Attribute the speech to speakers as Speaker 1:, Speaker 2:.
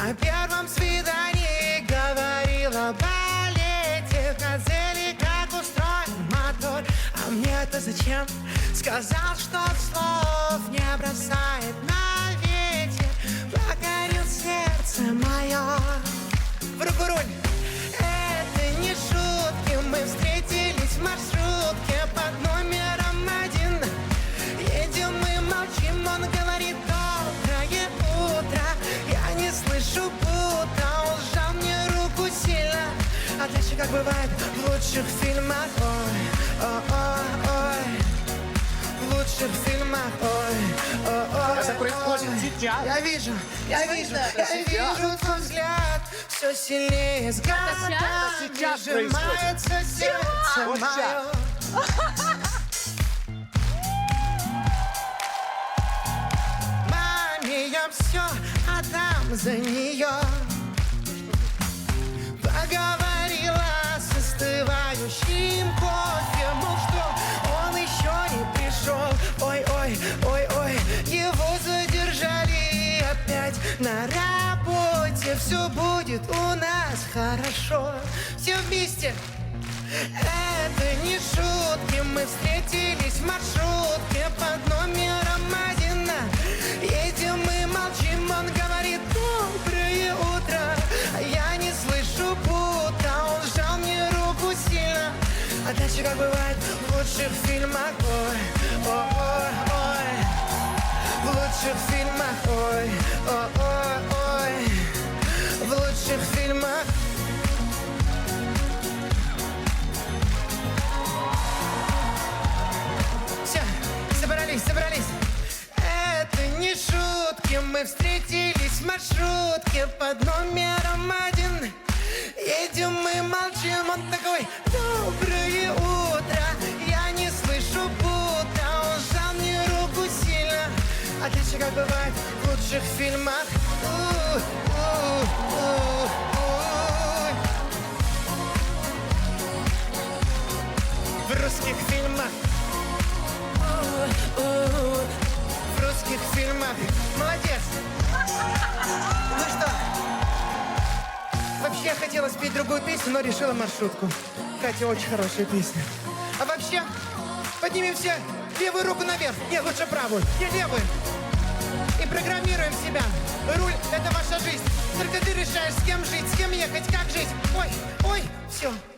Speaker 1: На первом свидании говорила балете, газели, как устроен мотор. А мне-то зачем? Сказал, что слов не бросает на ветер. Покорил сердце мое. В руку руль. Это не шутки, мы встретились в маршрутке под номером 1. Едем мы, молчим, он говорит: доброе утро. Я не слышу пута, он сжал мне руку сильно. А дальше, как бывает в лучших фильмах, ой, ой, ой. В лучших фильмах, ой, ой, ой.
Speaker 2: Это происходит сейчас.
Speaker 1: Я вижу твой взгляд, все сильнее с годами
Speaker 2: сейчас
Speaker 1: сжимается сердце
Speaker 2: Вот
Speaker 1: мое. Маме я все отдам за нее. Поговорила с остывающим кофе, мол, что он еще не пришел. Ой, ой, ой, ой, его задержали опять на работе. Все будет у нас хорошо. Все вместе. Это не шутки, мы встретились в маршрутке под номером 1. Едем мы, молчим, он говорит: доброе утро. А я не слышу пута, он сжал мне руку сильно. А дальше, как бывает в лучших фильмах, ой, ой, ой, ой. В лучших фильмах, ой, ой, ой, ой. В лучших фильмах. Все, собрались. Это не шутки, мы встретились в маршрутке под номером 1. Едем мы, молчим, он такой: доброе утро. Я не слышу пута, он сжал мне руку сильно. А дальше, как бывает в лучших фильмах, в русских фильмах, в русских фильмах. Молодец! Ну что, вообще я хотела спеть другую песню, но решила маршрутку. Хотя очень хорошая песня. А вообще, поднимем все левую руку наверх. Не, лучше правую. Не, левую. И программируем себя. Руль — это ваша жизнь. Только ты решаешь, с кем жить, с кем ехать, как жить. Ой, ой, все.